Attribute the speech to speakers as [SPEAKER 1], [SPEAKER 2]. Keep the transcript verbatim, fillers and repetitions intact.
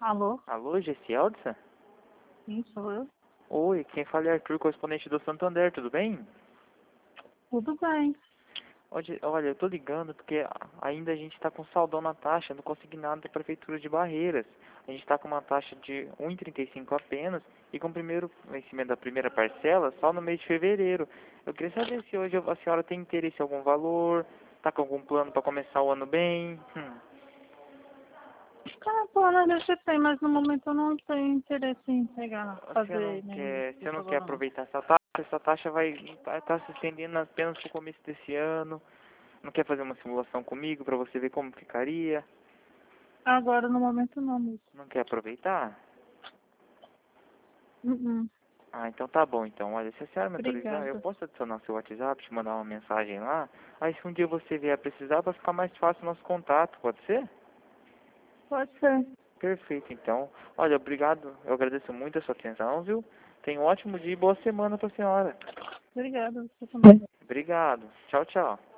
[SPEAKER 1] Alô?
[SPEAKER 2] Alô, Gessi-Elsa?
[SPEAKER 1] Sim, sou eu.
[SPEAKER 2] Oi, quem fala é Arthur, correspondente do Santander, tudo bem?
[SPEAKER 1] Tudo bem.
[SPEAKER 2] Olha, olha, eu tô ligando porque ainda a gente tá com saldão na taxa, não consegui nada da Prefeitura de Barreiras. A gente tá com uma taxa de um e trinta e cinco apenas e com o primeiro vencimento da primeira parcela só no mês de fevereiro. Eu queria saber se hoje a senhora tem interesse em algum valor, tá com algum plano para começar o ano bem? Hum.
[SPEAKER 1] Ah, plano a gente tem, mas no momento eu não tenho interesse em pegar,
[SPEAKER 2] Você não
[SPEAKER 1] fazer nenhum
[SPEAKER 2] quer,
[SPEAKER 1] tipo
[SPEAKER 2] você
[SPEAKER 1] de
[SPEAKER 2] não quer
[SPEAKER 1] agora não.
[SPEAKER 2] aproveitar essa taxa? Essa taxa vai estar tá, tá se estendendo apenas para o começo desse ano. Não quer fazer uma simulação comigo para você ver como ficaria?
[SPEAKER 1] Agora no momento não, moço.
[SPEAKER 2] Não quer aproveitar?
[SPEAKER 1] Uh -uh.
[SPEAKER 2] Ah, então tá bom. Então, olha, se a senhora me autorizar, eu
[SPEAKER 1] Obrigada.
[SPEAKER 2] posso adicionar seu WhatsApp, te mandar uma mensagem lá? Aí se um dia você vier precisar, vai ficar mais fácil o nosso contato, pode ser?
[SPEAKER 1] Pode ser.
[SPEAKER 2] Perfeito, então. Olha, obrigado. Eu agradeço muito a sua atenção, viu? Tenha um ótimo dia e boa semana pra senhora.
[SPEAKER 1] Obrigada, você também.
[SPEAKER 2] Obrigado. Tchau, tchau.